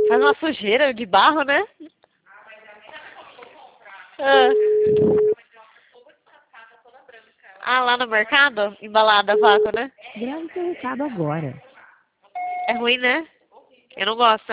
Faz uma sujeira de barro, né? Ah, lá no mercado? Embalada a vácuo, né? Grave seu recado agora. É ruim, né? Eu não gosto,